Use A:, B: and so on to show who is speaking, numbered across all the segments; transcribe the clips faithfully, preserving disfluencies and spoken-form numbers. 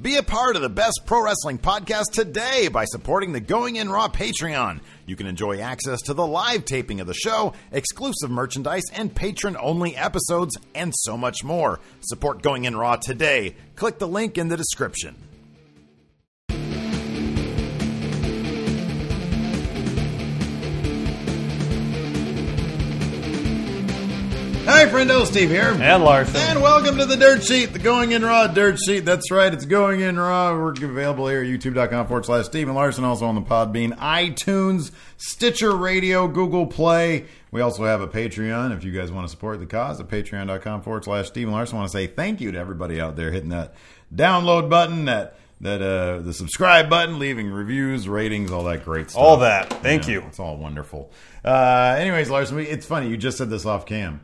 A: Be a part of the best pro wrestling podcast today by supporting the Going In Raw Patreon. You can enjoy access to the live taping of the show, exclusive merchandise, and patron-only episodes, and so much more. Support Going In Raw today. Click the link in the description. Hi, friendo, Steve here.
B: And Larson.
A: And welcome to the Dirt Sheet, the Going In Raw Dirt Sheet. That's right, it's Going In Raw. We're available here at youtube.com forward slash Steve and Larson, also on the Podbean, iTunes, Stitcher Radio, Google Play. We also have a Patreon if you guys want to support the cause at patreon.com forward slash Steve and Larson. I want to say thank you to everybody out there hitting that download button, that that uh, the subscribe button, leaving reviews, ratings, all that great stuff.
B: All that. Thank
A: yeah,
B: you.
A: It's all wonderful. Uh, anyways, Larson, we, it's funny. You just said this off cam.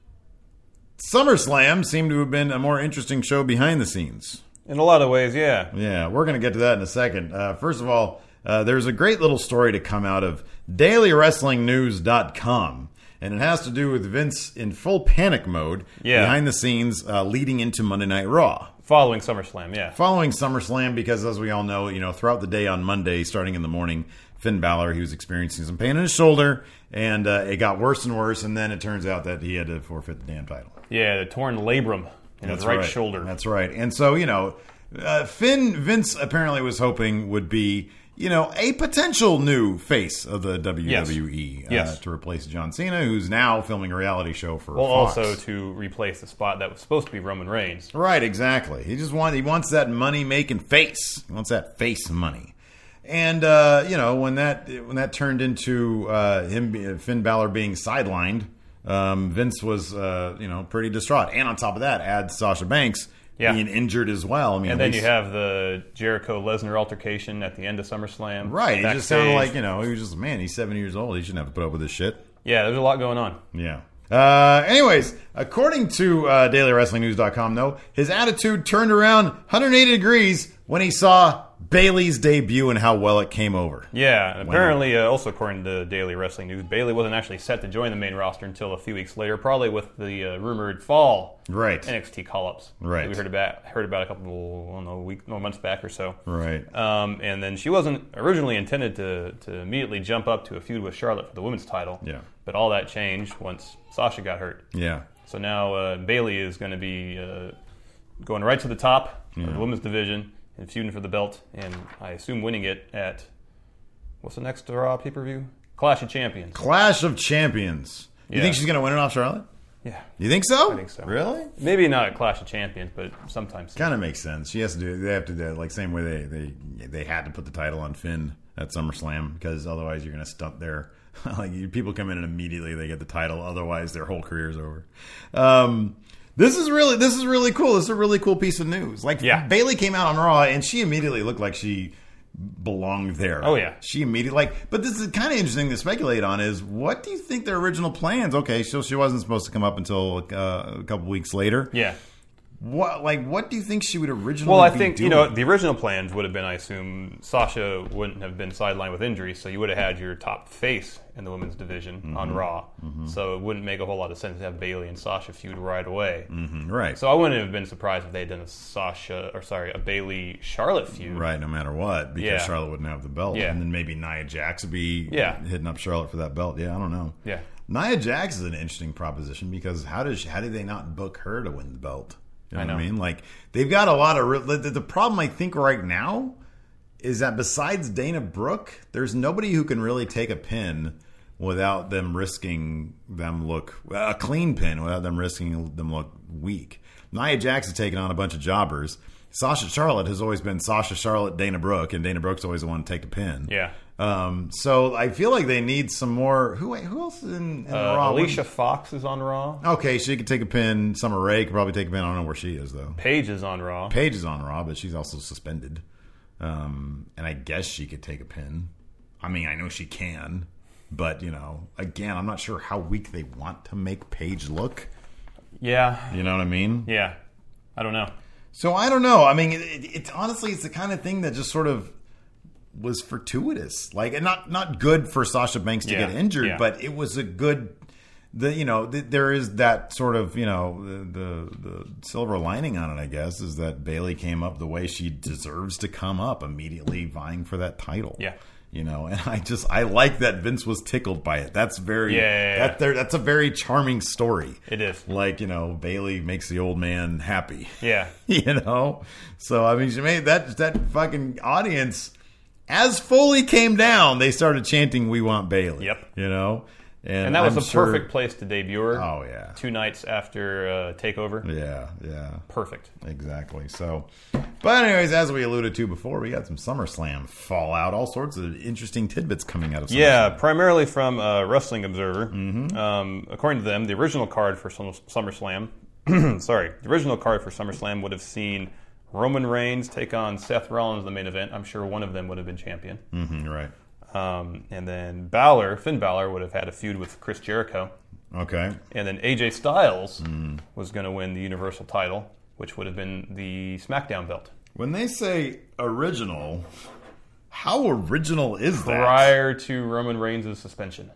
A: SummerSlam seemed to have been a more interesting show behind the scenes.
B: In a lot of ways, yeah.
A: Yeah, we're going to get to that in a second. Uh, first of all, uh, there's a great little story to come out of daily wrestling news dot com, and it has to do with Vince in full panic mode
B: yeah.
A: behind the scenes uh, leading into Monday Night Raw.
B: Following SummerSlam, yeah.
A: Following SummerSlam, because as we all know, you know, throughout the day on Monday, starting in the morning, Finn Balor, he was experiencing some pain in his shoulder, and uh, it got worse and worse, and then it turns out that he had to forfeit the damn title.
B: Yeah, the torn labrum in
A: That's
B: his right,
A: right
B: shoulder.
A: That's right. And so, you know, uh, Finn, Vince apparently was hoping would be, you know, a potential new face of the W W E
B: yes.
A: Uh,
B: yes.
A: to replace John Cena, who's now filming a reality show for
B: well,
A: Fox.
B: also to replace the spot that was supposed to be Roman Reigns.
A: Right, exactly. He just wants, he wants that money-making face. He wants that face money. And, uh, you know, when that when that turned into uh, him, Finn Balor being sidelined, um, Vince was, uh, you know, pretty distraught. And on top of that, add Sasha Banks
B: yeah.
A: being injured as well. I mean,
B: and then
A: least,
B: you have the Jericho-Lesnar altercation at the end of SummerSlam.
A: Right. He
B: backstage.
A: just sounded like, you know, he was just, man, he's seventy years old. He shouldn't have to put up with this shit.
B: Yeah, there's a lot going on.
A: Yeah. Uh, anyways, according to uh, daily wrestling news dot com, though, his attitude turned around one hundred eighty degrees when he saw Bayley's debut and how well it came over.
B: Yeah, and apparently, uh, also according to Daily Wrestling News, Bayley wasn't actually set to join the main roster until a few weeks later, probably with the uh, rumored fall
A: right.
B: N X T call-ups.
A: Right.
B: That we heard about heard about a couple, I don't know, week, no, months back or so.
A: Right.
B: Um, and then she wasn't originally intended to to immediately jump up to a feud with Charlotte for the women's title.
A: Yeah.
B: But all that changed once Sasha got hurt.
A: Yeah.
B: So now uh, Bayley is going to be uh, going right to the top
A: yeah.
B: of the women's division and feuding for the belt, and I assume winning it at, what's the next Raw pay-per-view? Clash of Champions.
A: Clash of Champions. You
B: Yeah.
A: think she's going to win it off Charlotte?
B: Yeah.
A: You think so?
B: I think so.
A: Really?
B: Maybe not at Clash of Champions, but sometimes.
A: Kind of makes sense. She has to do. They have to do it like same way they they they had to put the title on Finn at SummerSlam, because otherwise you're going to stump their like you, people come in and immediately they get the title. Otherwise their whole career is over. Um, this is really this is really cool. This is a really cool piece of news. Like
B: yeah.
A: Bayley came out on Raw and she immediately looked like she belonged there.
B: Oh yeah.
A: She immediately like. But this is kind of interesting to speculate on. Is what do you think their original plans? Okay, so she wasn't supposed to come up until uh, a couple weeks later.
B: Yeah.
A: What like what do you think she would originally?
B: Well, I
A: be
B: think
A: doing?
B: you know the original plans would have been. I assume Sasha wouldn't have been sidelined with injury, so you would have had your top face in the women's division
A: mm-hmm.
B: on Raw.
A: Mm-hmm.
B: So it wouldn't make a whole lot of sense to have Bayley and Sasha feud right away.
A: Mm-hmm. Right.
B: So I wouldn't have been surprised if they had done a Sasha or sorry a Bayley Charlotte feud.
A: Right. No matter what, because
B: Yeah.
A: Charlotte wouldn't have the belt,
B: Yeah.
A: and then maybe Nia Jax would be
B: Yeah.
A: hitting up Charlotte for that belt. Yeah, I don't know.
B: Yeah.
A: Nia Jax is an interesting proposition because how does she, how do they not book her to win the belt? You know,
B: I know.
A: what I mean? Like, they've got a lot of... Re- the, the problem, I think, right now is that besides Dana Brooke, there's nobody who can really take a pin without them risking them look... A clean pin without them risking them look weak. Nia Jax has taken on a bunch of jobbers. Sasha Charlotte has always been Sasha Charlotte, Dana Brooke, and Dana Brooke's always the one to take the pin.
B: Yeah.
A: Um, so I feel like they need some more... Who who else is in, in
B: Uh,
A: Raw?
B: Alicia Fox is on Raw.
A: Okay, she could take a pin. Summer Rae could probably take a pin. I don't know where she is, though.
B: Paige is on Raw.
A: Paige is on Raw, but she's also suspended. Um, and I guess she could take a pin. I mean, I know she can. But, you know, again, I'm not sure how weak they want to make Paige look.
B: Yeah.
A: You know what I mean?
B: Yeah. I don't know.
A: So I don't know. I mean, it, it, it's honestly, it's the kind of thing that just sort of was fortuitous. Like, and not, not good for Sasha Banks to
B: Yeah,
A: get injured,
B: yeah.
A: but it was a good... the you know the, there is that sort of you know the, the the silver lining on it, I guess, is that Bayley came up the way she deserves to come up, immediately vying for that title.
B: Yeah.
A: You know, and I just I like that Vince was tickled by it. That's very
B: yeah, yeah, yeah.
A: that there that's a very charming story.
B: It is.
A: Like, you know, Bayley makes the old man happy.
B: Yeah.
A: You know? So I mean she made that that fucking audience, as Foley came down, they started chanting "We want Bayley."
B: Yep.
A: You know? And,
B: And that was
A: I'm
B: the
A: sure,
B: perfect place to debut her.
A: Oh yeah.
B: Two nights after uh, Takeover.
A: Yeah, yeah.
B: Perfect.
A: Exactly. So, but anyways, as we alluded to before, we got some SummerSlam fallout, all sorts of interesting tidbits coming out of SummerSlam.
B: Yeah, primarily from uh, Wrestling Observer.
A: Mm-hmm.
B: Um, according to them, the original card for Sum- SummerSlam, sorry, the original card for SummerSlam would have seen Roman Reigns take on Seth Rollins in the main event. I'm sure one of them would have been champion.
A: Mm-hmm, right.
B: Um, and then Balor, Finn Balor, would have had a feud with Chris Jericho.
A: Okay.
B: And then A J Styles
A: mm.
B: was going to win the Universal title, which would have been the SmackDown belt.
A: When they say original, how original is that?
B: Prior to Roman Reigns' suspension.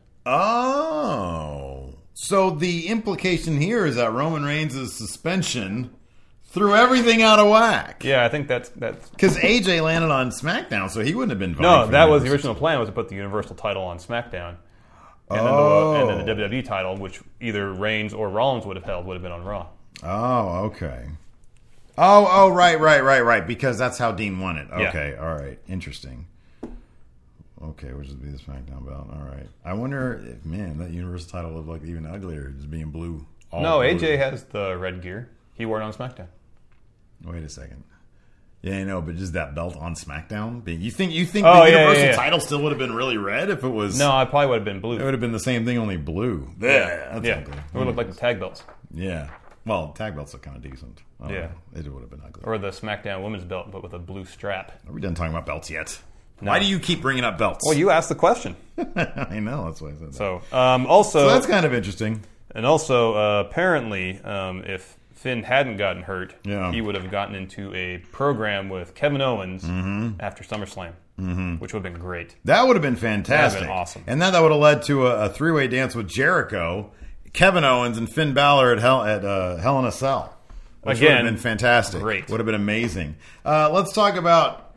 A: Oh. So the implication here is that Roman Reigns' suspension threw everything out of whack.
B: Yeah, I think that's... that's
A: Because A J landed on SmackDown, so he wouldn't have been vying
B: No,
A: for
B: that was the
A: Universal.
B: original plan, was to put the Universal title on SmackDown. And,
A: Oh.
B: then the, and then the W W E title, which either Reigns or Rollins would have held, would have been on Raw.
A: Oh, okay. Oh, oh, right, right, right, right. Because that's how Dean won it.
B: Yeah.
A: Okay, all right. Interesting. Okay, which would be the SmackDown belt. All right. I wonder if, man, that Universal title looked like even uglier, just being blue. All
B: No,
A: blue.
B: A J has the red gear. He wore it on SmackDown.
A: Wait a second. Yeah, I know, but just that belt on SmackDown? Being, you think you think
B: Oh,
A: the
B: yeah,
A: Universal
B: yeah, yeah.
A: title still would have been really red if it was...
B: No, I probably would have been blue.
A: It would have been the same thing, only blue. Yeah, that's
B: yeah.
A: ugly.
B: It would look like the tag belts.
A: Yeah. Well, tag belts are kind of decent. Oh,
B: Yeah.
A: It would have been ugly.
B: Or the SmackDown women's belt, but with a blue strap.
A: Are we done talking about belts yet?
B: No.
A: Why do you keep bringing up belts?
B: Well, you asked the question.
A: I know, that's why I said that.
B: So, um, also...
A: So that's kind of interesting.
B: And also, uh, apparently, um, if Finn hadn't gotten hurt,
A: Yeah.
B: he would have gotten into a program with Kevin Owens
A: Mm-hmm.
B: after SummerSlam, mm-hmm. which would have been great.
A: That would have been fantastic.
B: That would have been awesome.
A: And then that would have led to a, a three-way dance with Jericho, Kevin Owens, and Finn Balor at Hell, at uh, Hell in a Cell. Which would
B: Again,
A: have been fantastic.
B: great.
A: Would have been amazing. Uh, let's talk about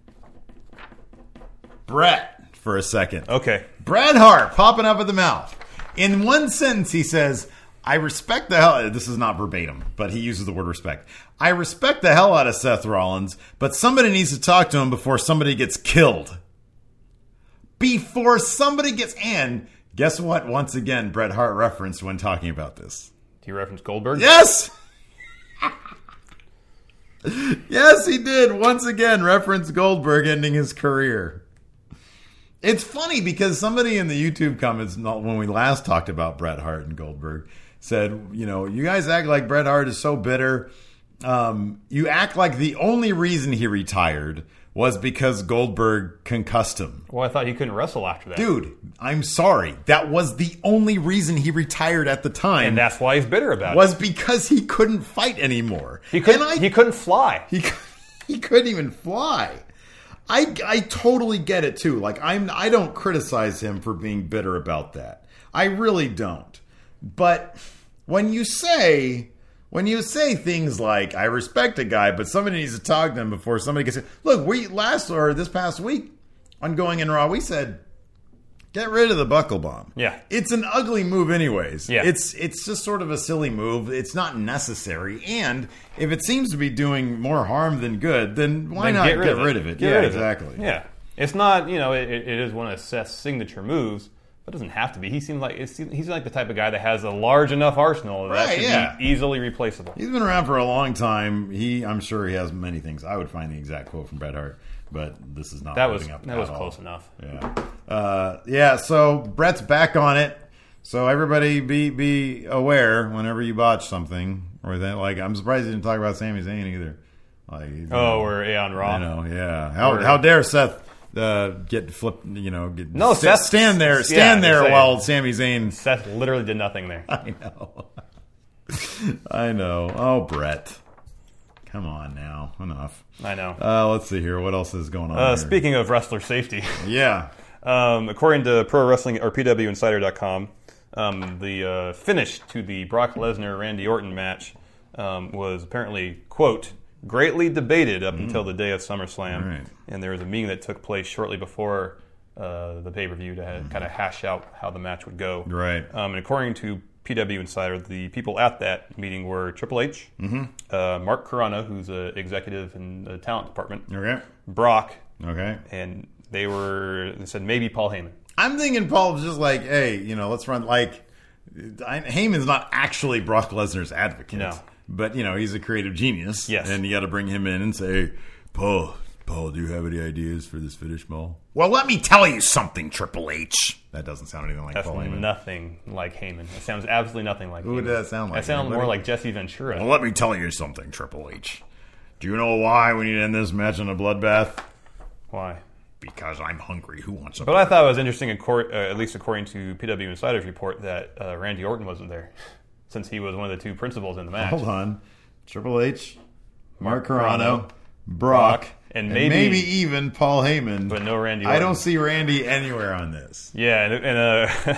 A: Bret for a second.
B: Okay.
A: Bret Hart popping up at the mouth. In one sentence, he says, I respect the hell... This is not verbatim, but he uses the word respect. I respect the hell out of Seth Rollins, but somebody needs to talk to him before somebody gets killed. Before somebody gets... And guess what? Once again, Bret Hart referenced when talking about this.
B: Do you reference Goldberg?
A: Yes! Yes, he did. Once again, reference Goldberg ending his career. It's funny because somebody in the YouTube comments when we last talked about Bret Hart and Goldberg said, you know, you guys act like Bret Hart is so bitter. Um, you act like the only reason he retired was because Goldberg concussed him.
B: Well, I thought he couldn't wrestle after that.
A: Dude, I'm sorry. That was the only reason he retired at the time.
B: And that's why he's bitter about
A: was
B: it.
A: because he couldn't fight anymore.
B: He couldn't,
A: And I,
B: he couldn't fly.
A: he he couldn't even fly. I, I totally get it too. Like I'm I don't criticize him for being bitter about that. I really don't. But when you say when you say things like I respect a guy, but somebody needs to talk to him before somebody gets look, we last or this past week on Going in Raw, we said get rid of the buckle bomb.
B: Yeah.
A: It's an ugly move anyways.
B: Yeah.
A: It's it's just sort of a silly move. It's not necessary. And if it seems to be doing more harm than good, then why
B: Then
A: not
B: get rid
A: get
B: of it.
A: rid of it?
B: Get
A: yeah,
B: rid of it.
A: exactly.
B: Yeah. It's not, you know, it, it is one of Seth's signature moves, but it doesn't have to be. He seems like it's, he's like the type of guy that has a large enough arsenal that
A: Right,
B: should
A: yeah.
B: be easily replaceable.
A: He's been around for a long time. He, I'm sure he has many things. I would find the exact quote from Bret Hart, but this is not
B: That was
A: living up
B: that
A: at
B: was
A: all.
B: close enough.
A: Yeah, uh, yeah. So Bret's back on it. So everybody be be aware whenever you botch something or that. Like I'm surprised he didn't talk about Sami Zayn either. Like, you
B: Oh,
A: know,
B: we're Aeon Raw.
A: I know. Yeah. How
B: Or-
A: how dare Seth uh, get flipped? You know, get
B: No,
A: st-
B: Seth-
A: stand there,
B: yeah,
A: stand
B: they're
A: there
B: saying-
A: while Sami Zayn.
B: Seth literally did nothing there.
A: I know. I know. Oh, Bret. Come on now. Enough.
B: I know.
A: Uh, let's see here. What else is going on
B: Uh,
A: here?
B: speaking of wrestler safety,
A: Yeah.
B: um, according to Pro Wrestling or P W Insider dot com, Um, the uh, finish to the Brock Lesnar-Randy Orton match um, was apparently, quote, greatly debated up mm. until the day of SummerSlam.
A: Right.
B: And there was a meeting that took place shortly before uh, the pay-per-view to mm. kind of hash out how the match would go.
A: Right.
B: Um, and according to P W Insider, the people at that meeting were Triple H, mm-hmm. uh, Mark Carano, who's an executive in the talent department,
A: okay.
B: Brock,
A: okay,
B: and they were they said maybe Paul Heyman.
A: I'm thinking Paul was just like, hey, you know, let's run like I, Heyman's not actually Brock Lesnar's advocate,
B: no,
A: but you know he's a creative genius,
B: yes,
A: and you got to bring him in and say, Paul, Paul, do you have any ideas for this finish, Paul?
C: Well, let me tell you something, Triple H.
A: That doesn't sound anything like
B: That's
A: Paul Heyman.
B: nothing like Heyman. It sounds absolutely nothing like
A: Who
B: Heyman.
A: would that sound like?
B: That sounds
A: Anybody?
B: more like Jesse Ventura.
C: Well, let me tell you something, Triple H.
A: Do you know why we need to end this match in a bloodbath?
B: Why?
C: Because I'm hungry. Who wants a
B: But I thought it was interesting, in court, uh, at least according to P W Insider's report, that uh, Randy Orton wasn't there, since he was one of the two principals in the match.
A: Hold on. Triple H, Mark,
B: Mark
A: Carano,
B: Carano,
A: Brock,
B: Brock, and
A: and
B: maybe,
A: maybe even Paul Heyman.
B: but no Randy Orton.
A: I don't see Randy anywhere on this.
B: Yeah, and, and uh,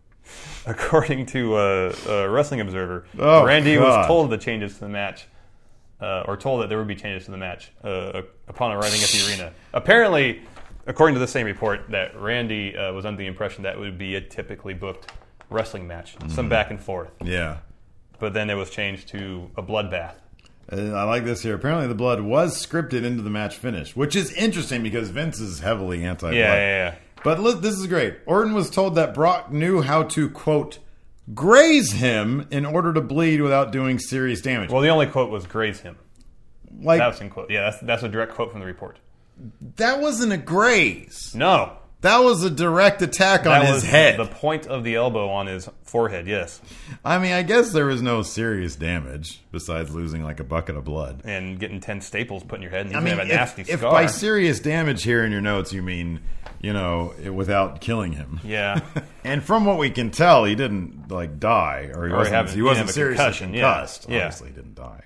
B: according to uh, uh, Wrestling Observer,
A: Oh,
B: Randy
A: God.
B: was told the changes to the match, uh, or told that there would be changes to the match uh, upon arriving at the arena. Apparently, according to the same report, that Randy uh, was under the impression that it would be a typically booked wrestling match, mm. some back and forth.
A: Yeah.
B: But then it was changed to a bloodbath.
A: Uh, I like this here. Apparently the blood was scripted into the match finish, which is interesting because Vince is heavily anti-blood.
B: Yeah, yeah, yeah.
A: But look, this is great. Orton was told that Brock knew how to, quote, graze him in order to bleed without doing serious damage.
B: Well, the only quote was graze him.
A: Like,
B: That was in quote. Yeah, that's, that's a direct quote from the report.
A: that wasn't a graze.
B: No.
A: That was a direct attack on
B: That
A: his
B: was
A: head.
B: the point of the elbow on his forehead, yes.
A: I mean, I guess there was no serious damage besides losing like a bucket of blood.
B: And getting ten staples put in your head, and he's
A: I mean,
B: going to have a nasty
A: if, if
B: scar.
A: by serious damage here in your notes you mean, you know, it, without killing him.
B: Yeah.
A: And from what we can tell, he didn't like die, or he
B: Or
A: wasn't.
B: have-
A: he
B: he
A: wasn't
B: didn't have a
A: seriously
B: concussion, yeah.
A: concussed.
B: Yeah.
A: Obviously, he didn't die.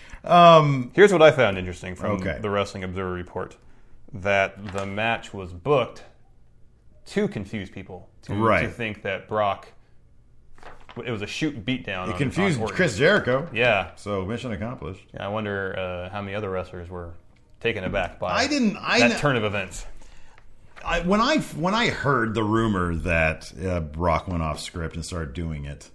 A: Um,
B: Here's what I found interesting from
A: Okay.
B: the Wrestling Observer report. That the match was booked to confuse people. To,
A: Right.
B: to think that Brock... It was a shoot beatdown.
A: it
B: on,
A: confused
B: on Orton.
A: Chris Jericho.
B: Yeah.
A: So mission accomplished.
B: I wonder uh, how many other wrestlers were taken aback by
A: I didn't. I
B: that
A: kn-
B: turn of events.
A: I, when I when I heard the rumor that uh, Brock went off script and started doing it,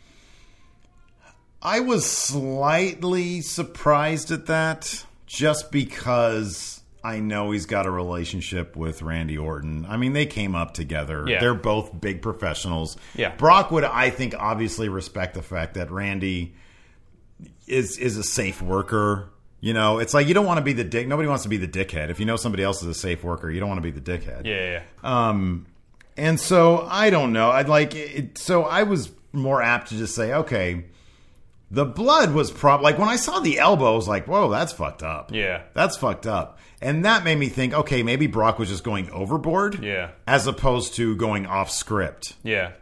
A: I was slightly surprised at that, just because I know he's got a relationship with Randy Orton. I mean, they came up together.
B: Yeah.
A: They're both big professionals.
B: Yeah.
A: Brock would, I think, obviously respect the fact that Randy is is a safe worker. You know, it's like you don't want to be the dick. Nobody wants to be the dickhead. If you know somebody else is a safe worker, you don't want to be the dickhead.
B: Yeah, yeah, yeah.
A: Um, and so I don't know. I'd like it. So I was more apt to just say, okay, the blood was prob like when I saw the elbow, I was like, whoa, that's fucked up.
B: Yeah.
A: That's fucked up. And that made me think, okay, maybe Brock was just going overboard.
B: Yeah.
A: As opposed to going off script.
B: Yeah.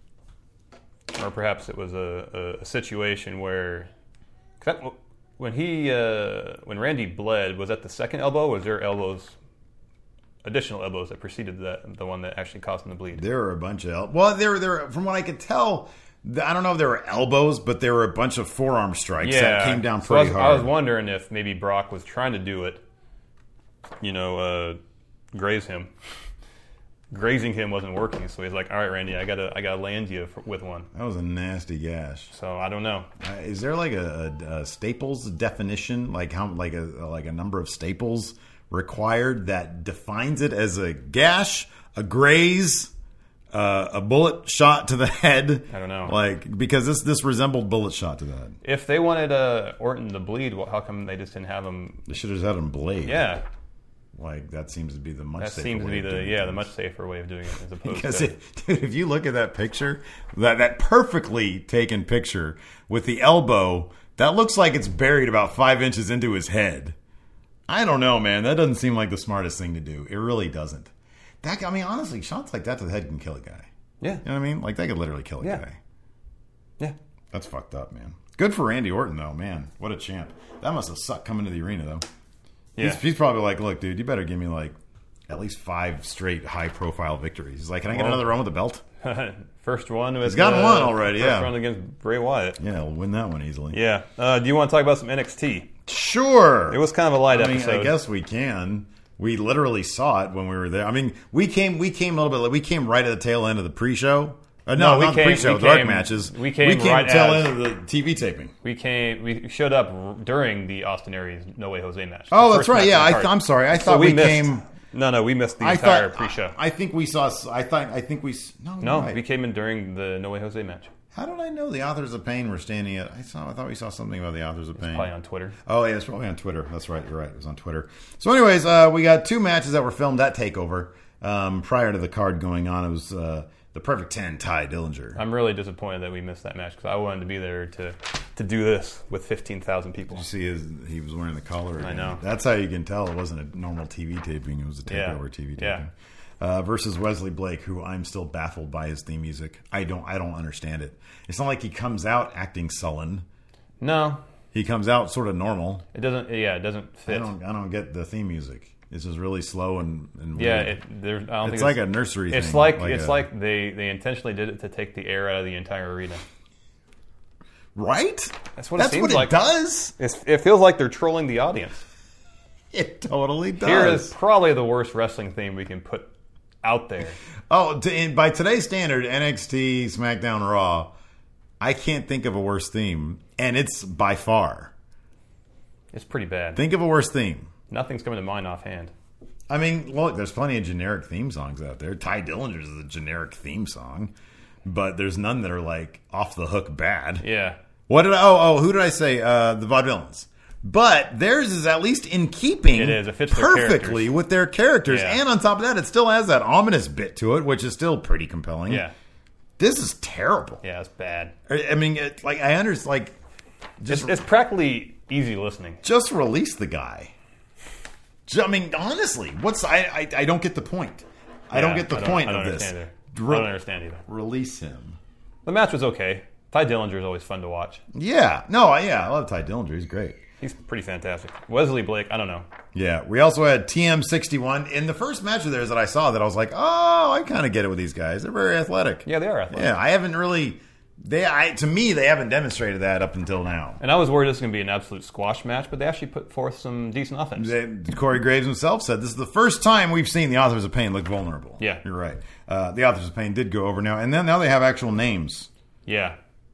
B: Or perhaps it was a, a, a situation where... 'cause that, when he, uh, when Randy bled, was that the second elbow? Or was there elbows, additional elbows that preceded that, the one that actually caused him to bleed?
A: There were a bunch of el- well, there there from what I could tell, th- I don't know if there were elbows, but there were a bunch of forearm strikes that came down
B: So I
A: pretty
B: was,
A: hard.
B: I was wondering if maybe Brock was trying to do it, you know, uh, graze him. Grazing him wasn't working, so he's like, "All right, Randy, I gotta, I gotta land you for, with one."
A: That was a nasty gash.
B: So I don't know.
A: Uh, is there like a, a, a staples definition, like how, like a like a number of staples required that defines it as a gash, a graze, uh, a bullet shot to the head?
B: I don't know.
A: Like because this this resembled bullet shot to the head.
B: If they wanted uh, Orton to bleed, well, how come they just didn't have him?
A: They should have just had him blade.
B: Yeah,
A: like that seems to be the much.
B: that
A: safer
B: seems to
A: way
B: be
A: of
B: the
A: doing
B: yeah the
A: things.
B: much safer way of doing it as opposed
A: Because
B: to.
A: it, dude, if you look at that picture, that that perfectly taken picture with the elbow, that looks like it's buried about five inches into his head. I don't know, man. That doesn't seem like the smartest thing to do. It really doesn't. That I mean, honestly, shots like that to the head can kill a guy.
B: Yeah,
A: You know what I mean? Like, they could literally kill a
B: Yeah.
A: guy.
B: yeah.
A: That's fucked up, man. Good for Randy Orton, though, man. What a champ. That must have sucked coming to the arena, though.
B: Yeah.
A: He's, he's probably like, look, dude, you better give me, like, at least five straight high-profile victories. He's like, can I get
B: Well,
A: another run with the belt?
B: First one. With,
A: He's gotten
B: uh,
A: one already,
B: first
A: yeah.
B: First one against Bray Wyatt.
A: Yeah, we'll win that one easily.
B: Yeah. Uh, do you want to talk about some N X T?
A: Sure.
B: It was kind of a light
A: I mean,
B: episode.
A: I guess we can. We literally saw it when we were there. I mean, we came we came a little bit. We came right at the tail end of the pre-show. Uh, no,
B: No, we
A: not
B: came-
A: the pre-show.
B: we
A: The dark
B: came-
A: matches.
B: we came
A: We came
B: right
A: at the tail
B: as-
A: end of the T V taping.
B: We came. We showed up r- during the Austin Aries No Way Jose match.
A: Oh,
B: The
A: that's
B: first
A: right.
B: match
A: Yeah,
B: on
A: I
B: the
A: th-
B: card.
A: I'm sorry. I
B: So
A: thought we,
B: missed,
A: came.
B: No, no, we missed the
A: I
B: entire
A: thought
B: pre-show.
A: I, I think we saw. I thought. I think we. s- No,
B: no,
A: you're right.
B: we came in during the No Way Jose match.
A: How did I know the Authors of Pain were standing at? I saw. I thought we saw something about the Authors of Pain.
B: Probably on Twitter.
A: Oh, yeah, it's probably on Twitter. That's right. You're right. It was on Twitter. So, anyways, uh, we got two matches that were filmed at TakeOver um, prior to the card going on. It was uh, the Perfect Ten, Ty Dillinger.
B: I'm really disappointed that we missed that match because I wanted to be there to to do this with fifteen thousand people.
A: You see, his, he was wearing the collar.
B: I
A: again.
B: know.
A: That's how you can tell it wasn't a normal T V taping. It was a
B: Yeah.
A: TakeOver T V taping.
B: Yeah.
A: Uh, versus Wesley Blake, who I'm still baffled by his theme music. I don't. I don't understand it. It's not like he comes out acting sullen.
B: No,
A: He comes out sort of normal.
B: it doesn't. Yeah, it doesn't
A: I
B: fit.
A: don't. I don't get the theme music. It's just really slow and, and
B: Yeah,
A: weird.
B: it, there, I don't
A: It's
B: think
A: like a nursery
B: It's
A: thing,
B: like,
A: like
B: it's
A: a-
B: like they they intentionally did it to take the air out of the entire arena.
A: Right?
B: That's what it
A: That's
B: seems
A: what
B: like.
A: it does.
B: It's, it feels like they're trolling the audience.
A: It totally does.
B: Here is probably the worst wrestling theme we can put out there.
A: Oh, to, in, by today's standard, N X T, SmackDown, Raw, I can't think of a worse theme, and it's by far.
B: It's pretty bad.
A: Think of a worse theme.
B: Nothing's coming to mind offhand.
A: I mean, look, there's plenty of generic theme songs out there. Ty Dillinger's is a generic theme song, but there's none that are like off the hook bad.
B: Yeah.
A: What did I, oh oh who did I say? Uh, the Vaudevillains. But theirs is at least in keeping
B: It is. It fits their
A: perfectly
B: characters.
A: with their characters,
B: Yeah.
A: and on top of that, it still has that ominous bit to it, which is still pretty compelling.
B: Yeah.
A: This is terrible.
B: Yeah, it's bad.
A: I, I mean, it, like I understand, like just
B: It's, it's practically easy listening.
A: just release the guy. Ju- I mean, honestly, what's I I, I don't get the point. I don't
B: Yeah,
A: get the
B: I don't-
A: point
B: I don't
A: of this.
B: understand either.
A: Re-
B: I don't understand either.
A: Release him.
B: The match was okay. Ty Dillinger is always fun to watch.
A: Yeah, no, I, yeah, I love Ty Dillinger. He's great.
B: He's pretty fantastic. Wesley Blake, I don't know.
A: Yeah, we also had T M sixty-one in the first match of theirs that I saw. That I was like, oh, I kind of get it with these guys. They're very athletic.
B: Yeah, they are athletic.
A: Yeah, I haven't really. They, I to me, they haven't demonstrated that up until now.
B: And I was worried this was going to be an absolute squash match, but they actually put forth some decent offense.
A: They, Corey Graves himself said this is the first time we've seen the Authors of Pain look vulnerable.
B: Yeah.
A: You're right. Uh, the Authors of Pain did go over now, and then now they have actual names.
B: Yeah.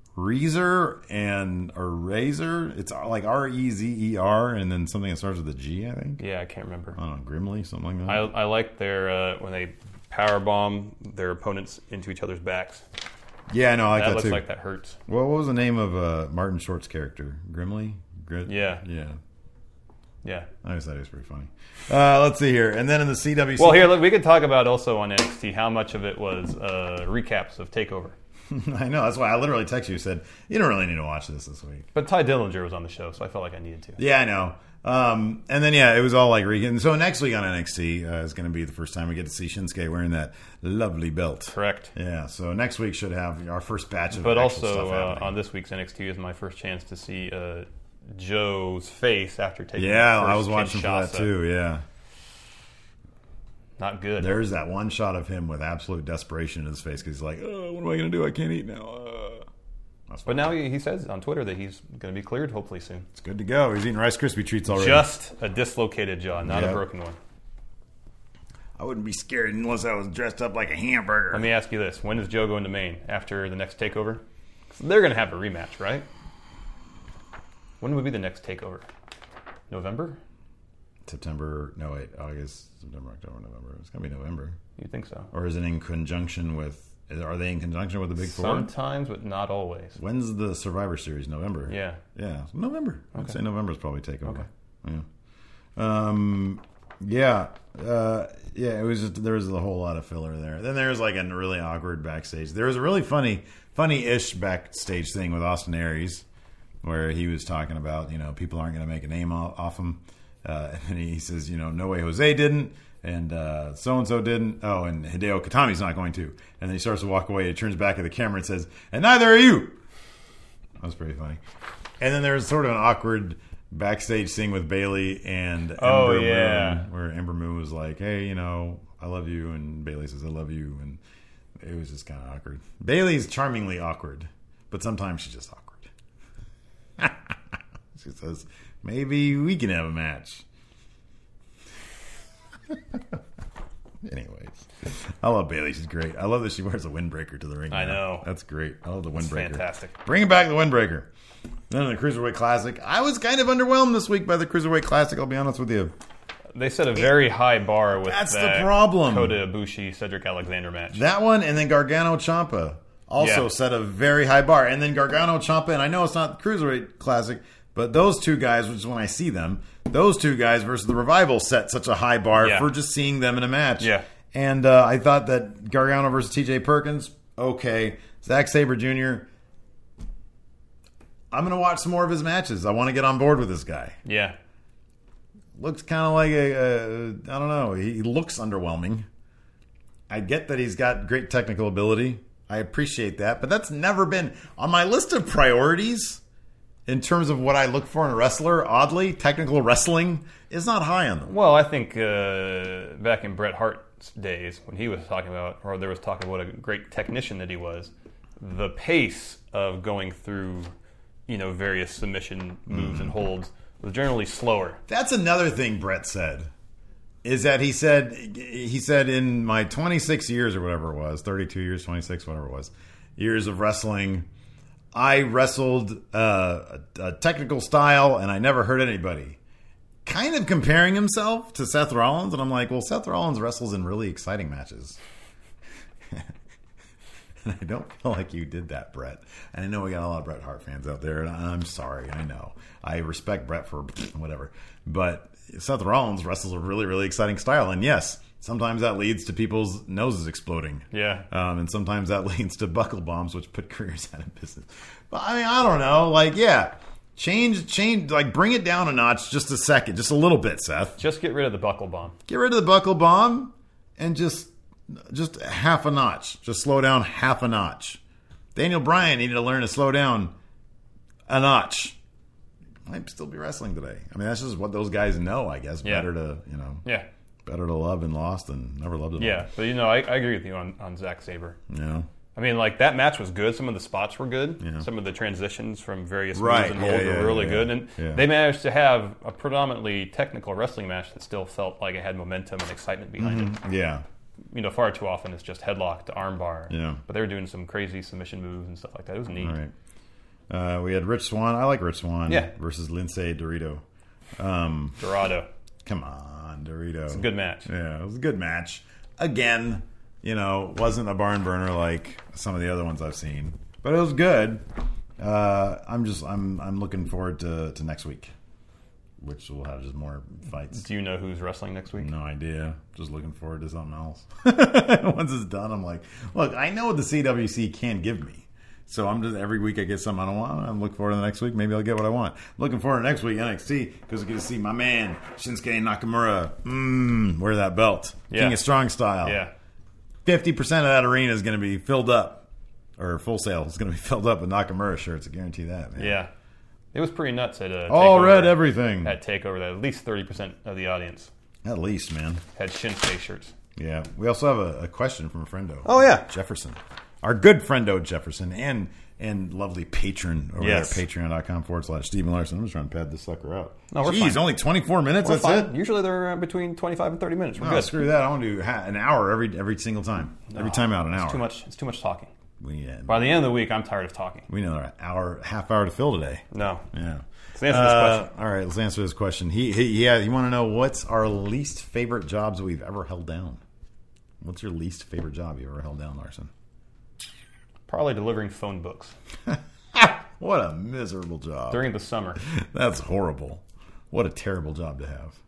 A: Reezer and or Razor. It's like R E Z E R, and then something that starts with a G. I think.
B: Yeah, I can't remember.
A: I don't know, Grimly, something like that.
B: I, I like their uh, when they power bomb their opponents into each other's backs.
A: yeah, I know. I like
B: That
A: that,
B: looks
A: too.
B: like that hurts.
A: What, what was the name of uh, Martin Short's character? Grimly? Grit?
B: Yeah.
A: Yeah.
B: Yeah.
A: I always thought he was pretty funny. Uh, let's see here. And then in the C W C.
B: Well, here look, we could talk about also on N X T how much of it was uh, recaps of Takeover.
A: I know. That's why I literally texted you said, you don't really need to watch this this week.
B: But Ty Dillinger was on the show, so I felt like I needed to.
A: Yeah, I know. Um, and then, yeah, it was all like Rican. And so next week on N X T uh, is going to be the first time we get to see Shinsuke wearing that lovely belt.
B: Correct.
A: Yeah, so next week should have our first batch of
B: But
A: actual stuff
B: also uh,
A: happening.
B: on this week's N X T is my first chance to see uh, Joe's face after taking.
A: Yeah,
B: the first
A: I was watching for that
B: Kinshasa.
A: too, yeah.
B: Not good.
A: There's that one shot of him with absolute desperation in his face because he's like, oh, what am I going to do? I can't eat now. Uh. That's
B: But now he, he says on Twitter that he's going to be cleared hopefully soon.
A: It's good to go. He's eating Rice Krispie treats already.
B: Just a dislocated jaw, not
A: Yeah.
B: a broken one.
A: I wouldn't be scared unless I was dressed up like a hamburger.
B: Let me ask you this: when does Joe go into Maine after the next takeover? 'Cause they're going to have a rematch, right? When would be the next takeover? November?
A: September, no wait, August, September, October, November. It's going to be November.
B: You think so?
A: Or is it in conjunction with, are they in conjunction with the Big Four?
B: Sometimes, but not always.
A: When's the Survivor Series? November?
B: Yeah.
A: Yeah, November. I'd
B: Okay.
A: say November's probably takeover.
B: Okay.
A: Yeah. Um, yeah. Uh, yeah, it was just, there was a whole lot of filler there. Then there was like a really awkward backstage. There was a really funny, funny-ish backstage thing with Austin Aries where he was talking about, you know, people aren't going to make a name off, off him. Uh, and he says, you know, no way Jose didn't, and uh, so-and-so didn't. Oh, and Hideo Katami's not going to. And then he starts to walk away. He turns back at the camera and says, and neither are you. That was pretty funny. And then there's sort of an awkward backstage thing with Bailey and Ember
B: Oh, yeah.
A: Moon, where Ember Moon was like, hey, you know, I love you. And Bailey says, I love you. And It was just kind of awkward. Bailey's charmingly awkward, but sometimes she's just awkward. She says, maybe we can have a match. Anyways, I love Bailey. She's great. I love that she wears a windbreaker to the ring.
B: I
A: now.
B: know.
A: That's great. I love the windbreaker.
B: Fantastic.
A: Bringing back the windbreaker. Then the Cruiserweight Classic. I was kind of underwhelmed this week by the Cruiserweight Classic, I'll be honest with you.
B: They set a very high bar with
A: That's
B: that
A: the problem.
B: Kota Ibushi Cedric Alexander match.
A: That one, and then Gargano Ciampa also
B: Yeah.
A: set a very high bar. And then Gargano Ciampa, and I know it's not the Cruiserweight Classic, but those two guys, which is when I see them, those two guys versus the Revival set such a high bar
B: Yeah.
A: for just seeing them in a match.
B: Yeah.
A: And uh, I thought that Gargano versus T J Perkins, okay. Zack Sabre Junior, I'm going to watch some more of his matches. I want to get on board with this guy.
B: Yeah.
A: Looks kind of like a, a, I don't know, he looks underwhelming. I get that he's got great technical ability. I appreciate that. But that's never been on my list of priorities in terms of what I look for in a wrestler. Oddly, technical wrestling is not high on them.
B: Well, I think uh, back in Bret Hart's days, when he was talking about, or there was talk about what a great technician that he was, the pace of going through, you know, various submission moves mm. and holds was generally slower.
A: That's another thing Bret said. Is that he said he said in my twenty-six years or whatever it was, thirty-two years, twenty-six, whatever it was, years of wrestling, I wrestled uh, a, a technical style and I never hurt anybody. Kind of comparing himself to Seth Rollins, and I'm like, well, Seth Rollins wrestles in really exciting matches. And I don't feel like you did that, Bret. And I know we got a lot of Bret Hart fans out there, and I'm sorry, I know. I respect Bret for whatever. But Seth Rollins wrestles a really, really exciting style. And yes, sometimes that leads to people's noses exploding.
B: Yeah.
A: Um, and sometimes that leads to buckle bombs, which put careers out of business. But I mean, I don't know. Like, yeah. Change, change, like bring it down a notch just a second, just a little bit, Seth.
B: Just get rid of the buckle bomb.
A: Get rid of the buckle bomb and just... Just half a notch. Just slow down half a notch. Daniel Bryan needed to learn to slow down a notch. Might still be wrestling today. I mean, that's just what those guys know, I guess.
B: Yeah.
A: Better to, you know,
B: yeah.
A: better to love and lost than never loved and
B: Yeah,
A: lost.
B: but you know, I, I agree with you on, on Zack Sabre.
A: You know?
B: I mean, like, that match was good. Some of the spots were good.
A: Yeah.
B: Some of the transitions from various
A: Right.
B: moves and
A: Yeah,
B: holds
A: yeah,
B: were really
A: yeah.
B: good. And
A: Yeah.
B: they managed to have a predominantly technical wrestling match that still felt like it had momentum and excitement behind it.
A: Yeah.
B: You know, far too often it's just headlock to armbar.
A: Yeah.
B: But they were doing some crazy submission moves and stuff like that. It was neat.
A: All right. Uh, we had Rich Swann. I like Rich Swann.
B: Yeah.
A: Versus Lindsay Dorito. Um,
B: Dorado.
A: come on, Dorito.
B: It's a good match.
A: Yeah, it was a good match. Again, you know, wasn't a barn burner like some of the other ones I've seen, but it was good. Uh, I'm just I'm I'm looking forward to, to next week, which will have just more fights.
B: Do you know who's wrestling next week?
A: No idea. Just looking forward to something else. Once it's done, I'm like, look, I know what the C W C can give me. So I'm just every week I get something I don't want. I'm looking forward to the next week. Maybe I'll get what I want. Looking forward to next week N X T because I get to see my man Shinsuke Nakamura. Mmm, wear that belt.
B: Yeah.
A: King of Strong Style.
B: Yeah.
A: Fifty percent of that arena is going to be filled up, or Full Sail is going to be filled up with Nakamura shirts. I guarantee that, man.
B: Yeah. It was pretty nuts at uh,
A: All
B: Takeover.
A: red everything.
B: At Takeover, that at least thirty percent of the audience
A: At least, man.
B: had Shinsuke shirts.
A: Yeah. We also have a, a question from a friendo.
B: Oh, yeah.
A: Jefferson. Our good friendo Jefferson and and lovely patron over
B: Yes.
A: there at patreon.com forward slash Stephen Larson. I'm just trying to pad this sucker out.
B: No, we're
A: Jeez,
B: fine.
A: only twenty-four minutes?
B: We're
A: That's
B: fine.
A: it?
B: Usually they're uh, between twenty-five and thirty minutes. We're
A: No,
B: good.
A: screw that. I want to do ha- an hour every every single time. Every time out, an hour.
B: It's too much. It's too much talking.
A: We, uh,
B: By the end of the week, I'm tired of talking.
A: we know an hour, half hour to fill today.
B: No.
A: Yeah.
B: Let's answer this
A: Uh,
B: question.
A: all right, let's answer this question. He, he yeah, you want to know what's our least favorite jobs we've ever held down? What's your least favorite job you ever held down, Larson?
B: Probably delivering phone books
A: What a miserable job.
B: during the summer.
A: That's horrible. What a terrible job to have.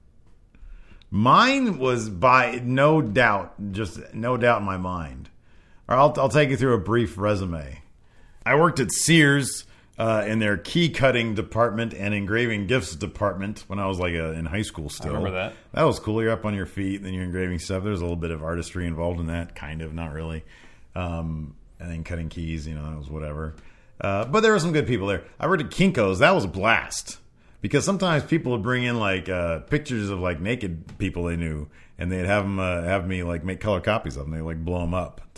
A: Mine was by no doubt, just no doubt in my mind. Or I'll, I'll take you through a brief resume. I worked at Sears uh, in their key cutting department and engraving gifts department when I was like a, in high school still.
B: remember that.
A: That was cool. You're up on your feet and then you're engraving stuff. There's a little bit of artistry involved in that, kind of, not really. Um, and then cutting keys, you know, that was whatever. Uh, but there were some good people there. I worked at Kinko's. That was a blast. Because sometimes people would bring in like uh, pictures of like naked people they knew, and they'd have them uh, have me like make color copies of them. They like blow them up to like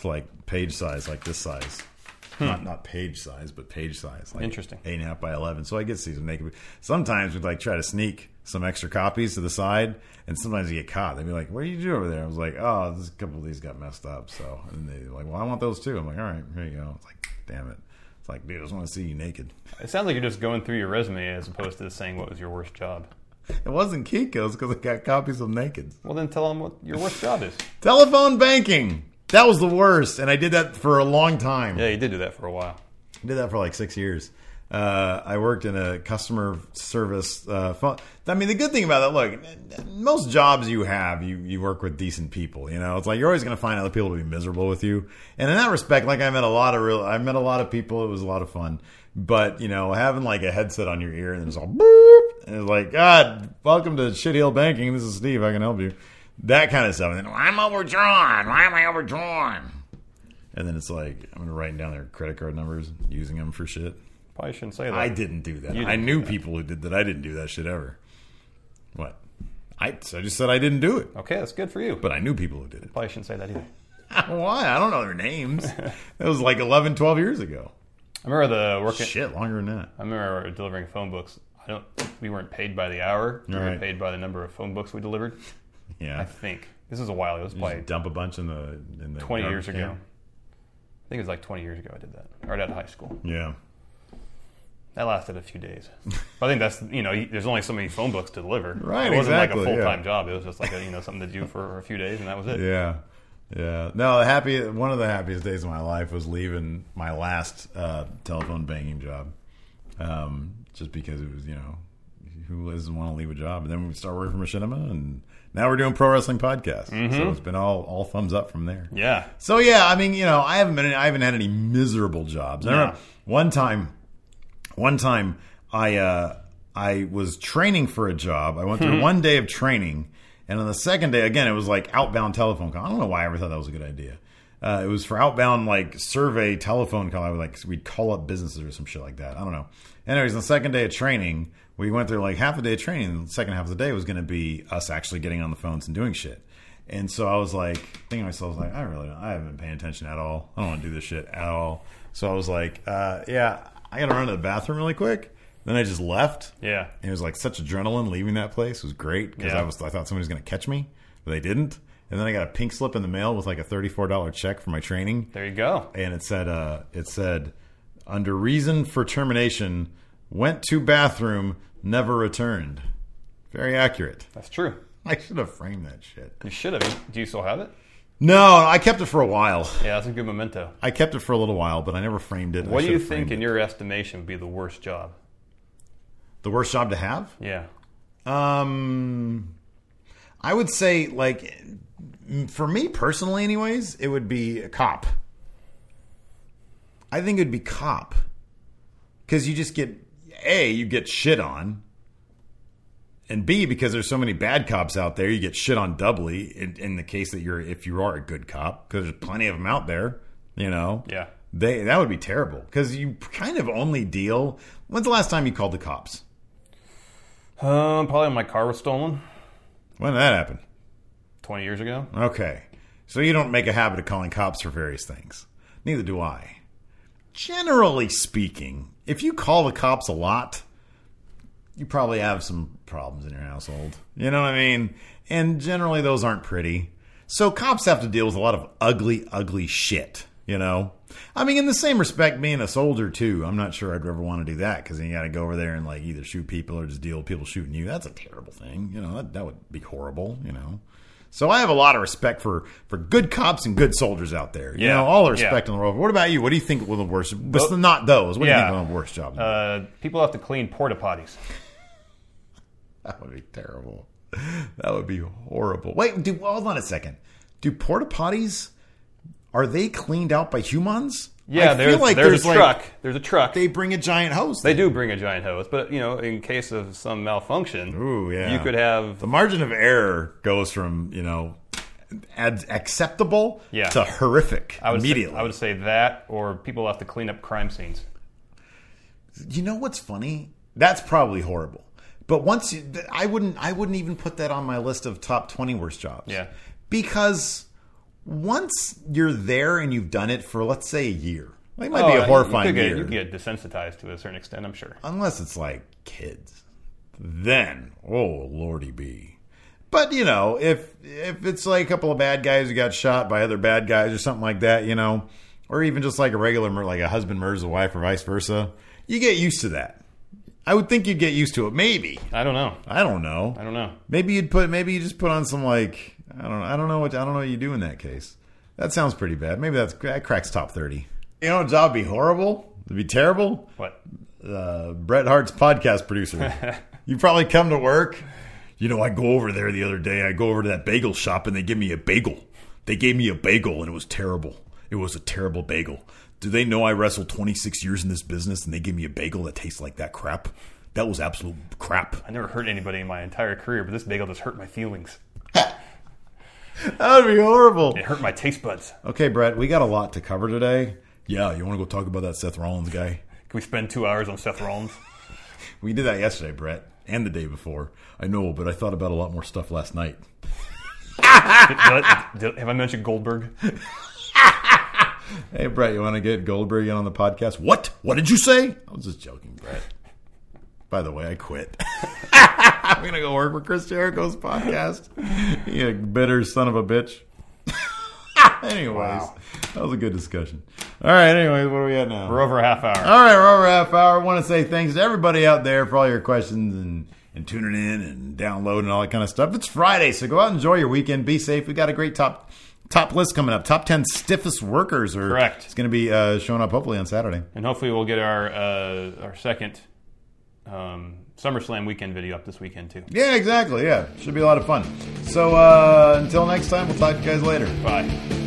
A: page size, like this size. Hmm. Not not page size, but page size. Like
B: Interesting.
A: Eight and a half by eleven. So I get to see some naked. Sometimes we'd like try to sneak some extra copies to the side, and sometimes you get caught. They'd be like, "What do you do over there?" I was like, "Oh, this, a couple of these got messed up." So and they're like, "Well, I want those too." I'm like, "All right, here you go." It's like, damn it. It's like, dude, I just want to see you naked.
B: It sounds like you're just going through your resume as opposed to saying what was your worst job.
A: It wasn't Kiko's because I got copies of naked.
B: Well, then tell them what your worst job is.
A: Telephone banking. That was the worst, and I did that for a long time.
B: Yeah, you did do that for a while.
A: I did that for like six years. Uh, I worked in a customer service uh, phone. I mean, the good thing about that, look, most jobs you have, you, you work with decent people. You know, it's like you're always going to find other people to be miserable with you. And in that respect, like I met a lot of real, I met a lot of people. It was a lot of fun. But you know, having like a headset on your ear and it's all boop, and it's like, God, welcome to Shit Hill Banking. This is Steve. I can help you. That kind of stuff. And then I'm overdrawn. Why am I overdrawn? And then it's like, I'm writing down their credit card numbers, using them for shit.
B: Probably shouldn't say that.
A: I didn't do that.
B: You
A: I
B: didn't
A: knew
B: do that.
A: people who did that. I didn't do that shit ever. What? I, so I just said I didn't do it.
B: Okay, that's good for you.
A: But I knew people who did it.
B: Probably shouldn't say that either.
A: Why? I don't know their names. That was like eleven, twelve years ago.
B: I remember the working.
A: Shit, longer than that.
B: I remember delivering phone books. I don't. We weren't paid by the hour. We were
A: Right.
B: paid by the number of phone books we delivered.
A: Yeah.
B: I think this is a while ago. It was
A: You
B: probably
A: just dump a bunch in the in the
B: twenty
A: garbage
B: years ago.
A: can.
B: I think it was like twenty years ago I did that, right out of high school.
A: Yeah.
B: That lasted a few days. But I think that's, you know, there's only so many phone books to deliver.
A: Right,
B: It wasn't
A: exactly,
B: like a full-time
A: yeah.
B: job. It was just like a, you know, something to do for a few days, and that was it.
A: Yeah. Yeah. No, the happy one of the happiest days of my life was leaving my last uh, telephone banking job. Um, just because it was, you know, who doesn't want to leave a job? And then we started working for Machinima, and now we're doing pro wrestling podcasts.
B: Mm-hmm.
A: So it's been all all thumbs up from there.
B: Yeah.
A: So yeah, I mean, you know, I haven't been, I haven't had any miserable jobs. I
B: No.
A: remember one time, one time I uh, I was training for a job. I went through one day of training, and on the second day, again, it was like outbound telephone call. I don't know why I ever thought that was a good idea. Uh, it was for outbound like survey telephone call. I would like we'd call up businesses or some shit like that. I don't know. Anyways, on the second day of training, we went through like half a day of training. And the second half of the day was going to be us actually getting on the phones and doing shit. And so I was like thinking to myself, like, I really, don't, I haven't been paying attention at all. I don't want to do this shit at all. So I was like, uh, yeah, I got to run to the bathroom really quick. Then I just left.
B: Yeah.
A: And it was like such adrenaline leaving that place. It was great because
B: Yeah.
A: I was I thought somebody was going to catch me, but they didn't. And then I got a pink slip in the mail with like a thirty-four dollars check for my training.
B: There you go.
A: And it said, uh, it said, under reason for termination, went to bathroom, never returned. Very accurate.
B: That's true.
A: I should have framed that shit.
B: You should have. Do you still have it?
A: No, I kept it for a while.
B: Yeah, that's a good memento.
A: I kept it for a little while, but I never framed it. I
B: What do
A: should
B: you
A: have
B: think,
A: framed
B: in
A: it.
B: your estimation, would be the worst job?
A: The worst job to have?
B: Yeah.
A: Um, I would say, like, for me personally, anyways, it would be a cop. I think it would be cop. Because you just get, A, you get shit on. And B, because there's so many bad cops out there, you get shit on doubly in, in the case that you're, if you are a good cop. Because there's plenty of them out there, you know.
B: Yeah.
A: They That would be terrible. Because you kind of only deal... When's the last time you called the cops?
B: Um, probably when my car was stolen
A: When did that happen?
B: twenty years ago.
A: Okay. So you don't make a habit of calling cops for various things. Neither do I. Generally speaking, if you call the cops a lot, you probably have some problems in your household. You know what I mean? And generally those aren't pretty. So cops have to deal with a lot of ugly, ugly shit, you know? I mean, in the same respect, being a soldier too, I'm not sure I'd ever want to do that because then you got to go over there and like either shoot people or just deal with people shooting you. That's a terrible thing. You know, that, that would be horrible, you know? So I have a lot of respect for, for good cops and good soldiers out there. You
B: Yeah.
A: know, all the respect
B: Yeah.
A: in the world. What about you? What do you think were the worst? But
B: Well,
A: not those. What do you
B: yeah.
A: think were the worst jobs?
B: Uh, people have to clean porta potties.
A: That would be terrible. That would be horrible. Wait, do, hold on a second. Do porta potties, are they cleaned out by humans?
B: Yeah,
A: I
B: there's,
A: feel like
B: there's, a
A: like,
B: truck. There's a truck.
A: They bring a giant hose.
B: They do bring a giant hose, but you know, in case of some malfunction,
A: Ooh, yeah.
B: you could have.
A: The margin of error goes from, you know, ad- acceptable
B: Yeah.
A: to horrific
B: I would
A: immediately.
B: Say, I would say that, or people have to clean up crime scenes.
A: You know what's funny? That's probably horrible. But once you, I wouldn't, I wouldn't even put that on my list of top twenty worst jobs.
B: Yeah.
A: Because once you're there and you've done it for, let's say, a year, like it might
B: Oh,
A: be a
B: you
A: horrifying
B: could get,
A: year.
B: You could get desensitized to a certain extent, I'm sure.
A: Unless it's like kids. Then, oh, lordy be. But, you know, if if it's like a couple of bad guys who got shot by other bad guys or something like that, you know, or even just like a regular murder, like a husband murders a wife or vice versa, you get used to that. I would think you'd get used to it. Maybe.
B: I don't know.
A: I don't know.
B: I don't know.
A: Maybe you'd put, maybe you just put on some like, I don't know. I don't know what, I don't know what you do in that case. That sounds pretty bad. Maybe that's, that cracks top thirty. You know, what job would be horrible? It'd be terrible.
B: What?
A: Uh, Bret Hart's podcast producer. You probably come to work.
C: You know, I go over there the other day. I go over to that bagel shop and they give me a bagel. They gave me a bagel and it was terrible. It was a terrible bagel. Do they know I wrestled twenty-six years in this business and they give me a bagel that tastes like that crap? That was absolute crap.
B: I never hurt anybody in my entire career, but this bagel just hurt my feelings.
A: That would be horrible.
B: It hurt my taste buds.
A: Okay, Brett, we got a lot to cover today.
C: Yeah, you want to go talk about that Seth Rollins guy?
B: Can we spend two hours on Seth Rollins?
A: We did that yesterday, Brett.
C: And the day before. I know, but I thought about a lot more stuff last night.
B: did, did, did, have I mentioned Goldberg?
A: Hey, Brett, you want to get Goldberg in on the podcast?
C: What? What did you say?
A: I was just joking, Brett. By the way, I quit. I'm going to go work for Chris Jericho's podcast. You bitter son of a bitch. Anyways,
B: Wow.
A: That was a good discussion. All right, anyways, what are we at now?
B: We're over a half hour.
A: All right, we're over a half hour. I want to say thanks to everybody out there for all your questions and,
C: And tuning in and
A: downloading and all that kind of stuff. It's Friday, so go out and enjoy your weekend. Be safe. We got a great top top list coming up. Top ten stiffest workers. Are,
B: Correct.
A: It's going to be uh, showing up hopefully on Saturday.
B: And hopefully we'll get our uh, our second um, SummerSlam weekend video up this weekend, too.
A: Yeah, exactly. Yeah, should be a lot of fun. So uh, until next time, we'll talk to you guys later.
B: Bye.